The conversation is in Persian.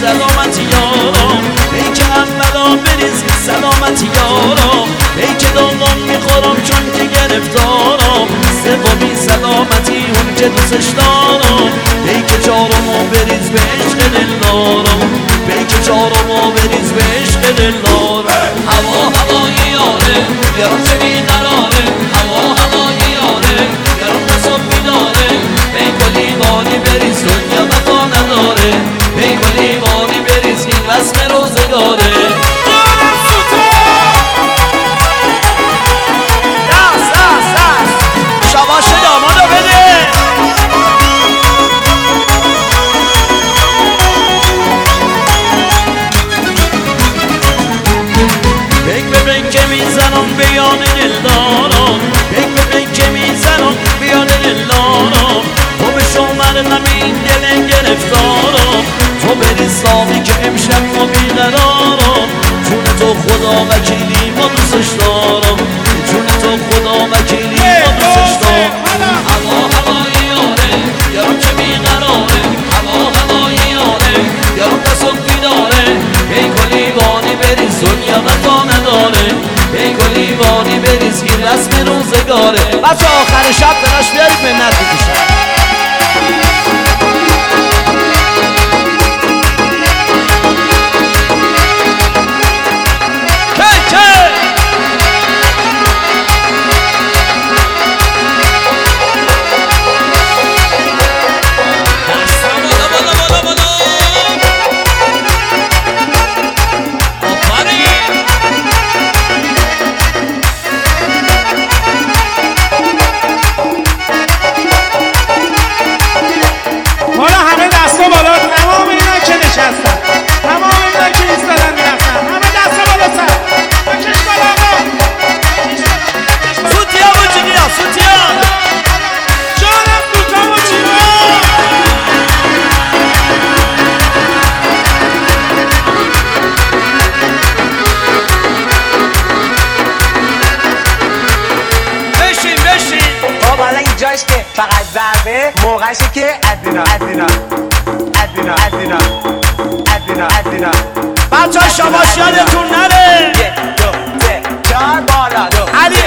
سلامتی یارم ای که اولا بریز سلامتی یارم ای که دوم میخورم چون که گرفتارم سومی سلامتی اون که دوستش دارم ای که چهارمو بریز به عشق دلدارم ای که چهارمو بریز به عشق دلدارم هوا هوای یاره یارم چه بیقراره هوا هوای یاره یارم نصاب بیداره ای گلی بانی بریز دنیا وفا نداره ای گلی بانی بریز این رسم روزگاره شباش دامادو بده بک به بک که میزنم بیان دلدارم بک به بک که میزنم بیان دلدارم تو به شمر نمین دل گرفتارم تو بری سامی که امشب ما بیقرارم جون تو خدا وکیلی ما دوستش دارم جون تو خدا وکیلی ما دوستش دارم هوا هوای یاره یارم چه بیقراره هوا هوای یاره یارم قصد بیداره ای گلیوانی بریز دنیا وفا نداره ای گلیوانی بریز این رسم روزگاره بچه آخر شب براش بیارید منت بکشن جاش که فقط ضربه موقعشه که ادینا بچه ها شباش یادتون نره 1 2 3 4 بالا علی